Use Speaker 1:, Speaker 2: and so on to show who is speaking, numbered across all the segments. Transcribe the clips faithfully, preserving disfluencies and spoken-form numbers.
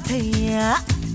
Speaker 1: थैया।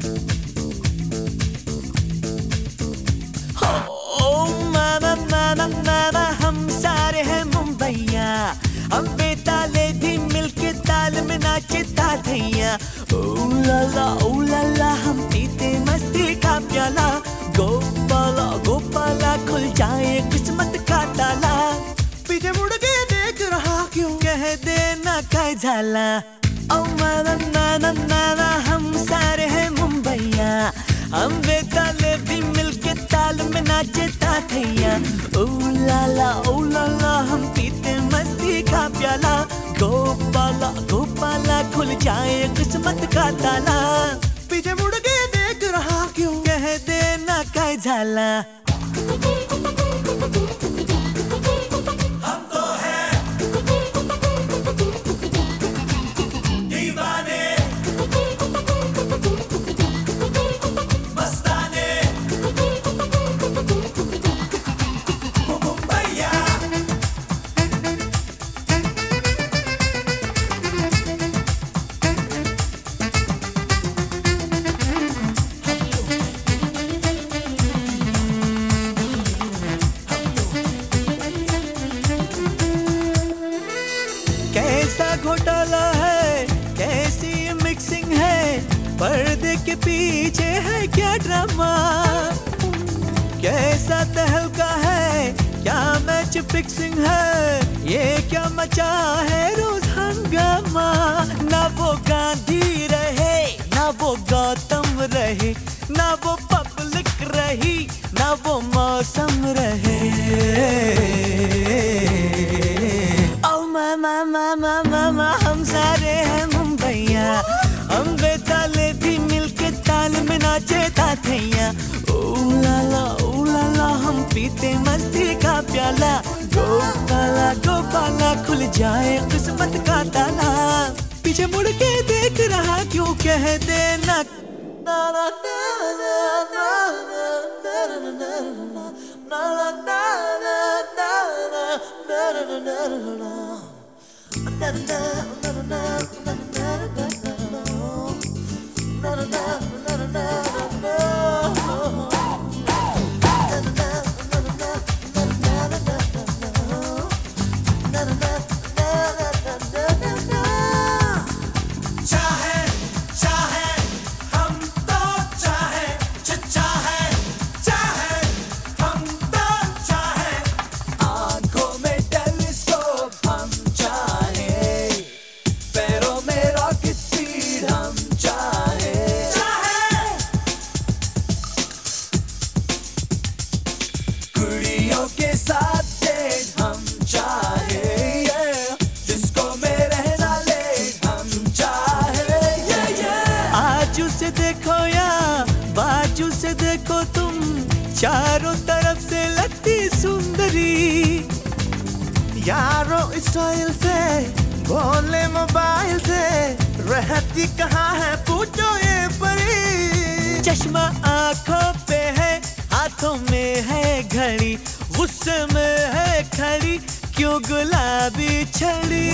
Speaker 1: ओ मामा मामा मामा हम सारे हैं मुंबईया, हम बेताले भी मिलके ताल में नाचे ता थैया। ओ लाला ओ लाला हम पीते मस्ती का प्याला, गोपाला गोपाला खुल जाए किस्मत का ताला। पीछे मुड़ के देख रहा क्यों, कह देना काय झाला। ओ मामा मामा मामा हम सारे हैं मुंबईया, हम बेताले भी मिलके ताल में नाचे ता थैया। ओ लाला ओ लाला हम पीते मस्ती का प्याला, गोपाला गोपाला खुल जाए किस्मत का ताला। पीछे मुड़ के देख रहा क्यों, कह देना काय झाला। कैसा घोटाला है, कैसी मिक्सिंग है, पर्दे के पीछे है क्या ड्रामा। कैसा तहलका है, क्या मैच फिक्सिंग है, ये क्या मचा है रोज हंगामा। ना वो गांधी रहे, ना वो गौतम रहे, ना वो पब्लिक रही, ना वो मौसम रहे। मामा मामा मामा हम सारे हैं मुंबईया, हम बेताले भी मिलके ताल में नाचे ता थैया। ओ लाला ओ लाला हम पीते मस्ती का प्याला, गोपाला गोपाला खुल जाए किस्मत का ताला। पीछे मुड़ के देख रहा क्यों, कह देना के साथ डेट हम चाहे, जिसको में रहना ले हम चाहे। आज उसे देखो या बाजू से देखो तुम, चारों तरफ से लगती सुंदरी। यारो स्टाइल से बोले मोबाइल से, रहती कहाँ है पूछो ये परी। चश्मा आंखों पे है, हाथों में है घड़ी, गुस्से में है खड़ी क्यों गुलाबी छड़ी।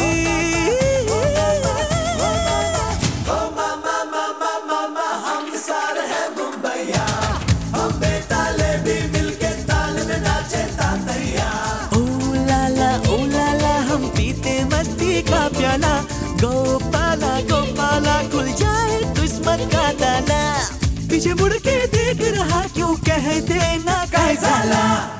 Speaker 1: ओ मामा मामा मामा हम सारे हैं मुंबईया, हम बेताले भी मिलके ताल में नाचे ता थैया। ओ लाला ओ लाला हम पीते मस्ती का प्याला, गोपाला गोपाला खुल जाए किस्मत का ताला। पीछे मुड़ के देख रहा क्यों, कह देना काय झाला।